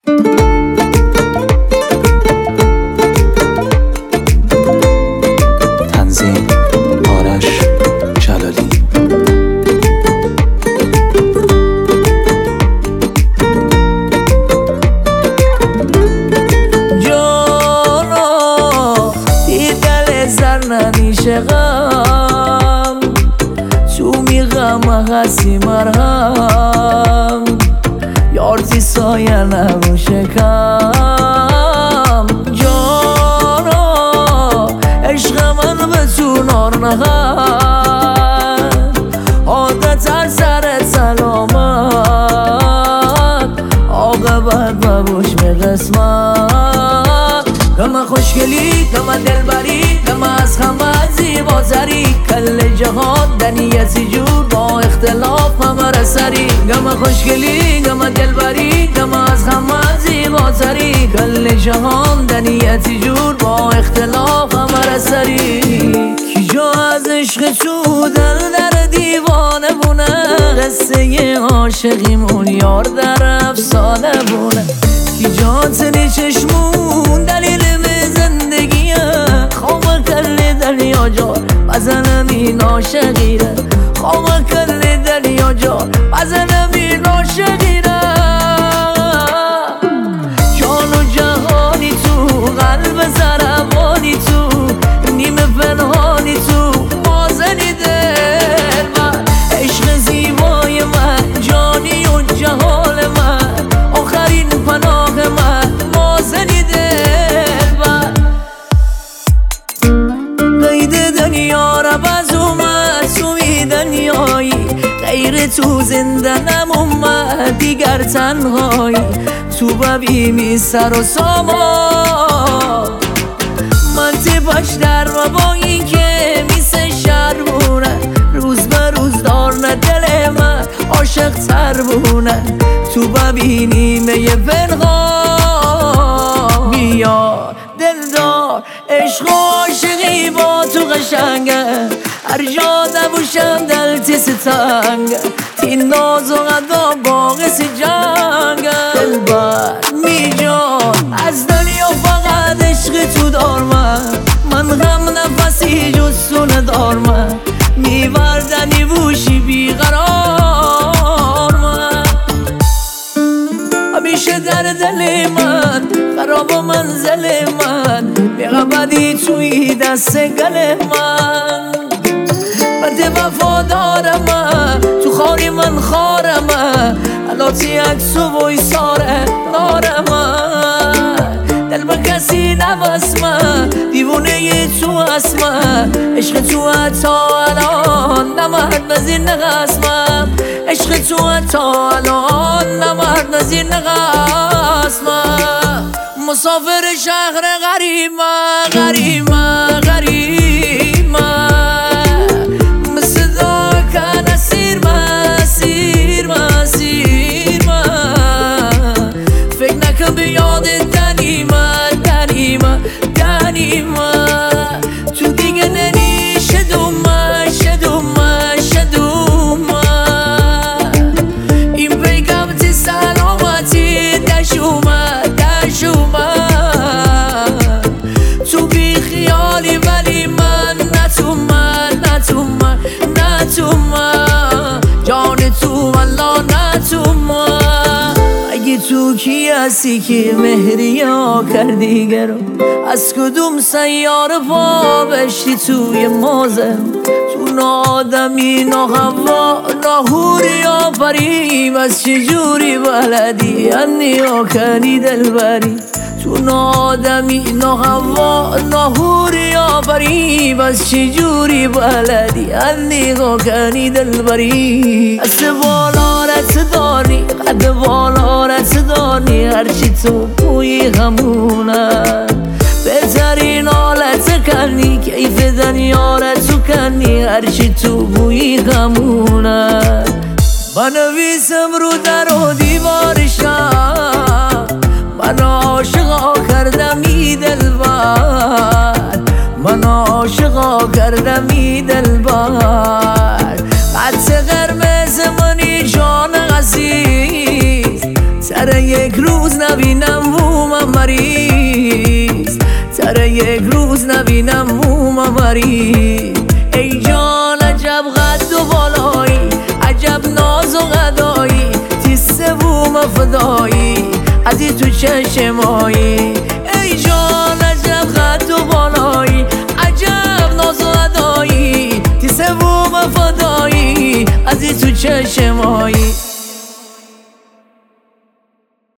تنظیم آرش جلالی. جانا دیدل زرننیشه غم تو میغم هستی مرهم یارتی سایه نباشه کم. جانا عشق من به تو نار نهد عادت هر سر سلامت عاقبت ببوش به قسمت. غم خوشگلی غم دلبری غم از همه زیباتری کل جهان دنیتی جور با اختلاف همه سری. غم خوشگلی غم دلبری غم از همه زیباتری کل جهان دنیتی جور با اختلاف همه سری. کی جا از عشق تو دل در دیوانه بونه قصه عاشقیمون یار در افسانه بونه. کی جا تنی چشمون دلیل زندگیه خواه کل دنیا جار بزنم این عاشقیره خواه کل دنیا جار بزنم این عاشقیره. جان و جهانی تو قلب زربانی تو نیمه پنهانی تو مازنی دل من عشق زیبای من جانی و جهان من آخرین پناه من مازنی دل من. قید دنیا را باز اومد توی دنیایی غیر تو زنده نمومد دیگر تنهایی تو ببینی سر و سامان من تیپش در و با این که میسه شرمونه روز به روز دارنه دل من عاشق تر بونه تو ببینی میه پنهان. بیا دلدار عشق و عاشقی با تو قشنگه هر جا نبوشم دلتی ستنگه تین ناز و غدا باقی سی جنگه. دلبر می جان از دنیا فقط عشق تو دار من غم نفسی جز تو ندار من میوردنی بوشی بیقرار من همیشه در دل من خراب و منزل من بیغبدی توی دست گل من بده وفادار من تو خاری من خار من علاتی عکس و ویساره نار من دل به کسی نبست من دیوونه تو هست من عشق تو حتی الان نمرد نزیر نقسمم عشق تو حتی الان نمرد نزیر نقسمم. مسافر شهر غریب من غریب من غریب من مثل داکن اسیر من سیر من سیر من فکر نکن به یاد دنی من دنی من دنی من تو دیگه ننی شدوم من شدوم من شدوم من این پیگم تی سلامتی دشومد دشومد تو بی خیالی ولی من نتو من نتو من نتو من جان تو والله نتو من. اگه تو کی هستی که مهری ها کردی گرم از کدوم سیاره پا بشتی توی موزم تو نادمی نا هوا ناهوری آفریم از چجوری بلدی انی ها کنی دلبری تو نادمی نا هوا ناهوری آفریم از چجوری بلدی انی ها کنی دلبری. دست بالا رت داری قد بالا رت داری هرچی تو بوی همونه بهترین حالت کنی کیف دنیا را تو کنی هرچی تو بوی همونه. بنویسم رو در و دیوارشم من عاشقا کردم ای دلبر من عاشقا کردم ای دلبر خط قرمز منی جان عزیز سر یک روز نبینم مریض سر یک روز نبینم موم مریض. ای جان عجب قد و بالایی، عجب ناز و غدایی، تیسه بوم فدایی ازی تو چشمایی. ای جان عجب قد و بالایی، عجب ناز و غدایی، تیسه بوم فدایی ازی تو چشمایی.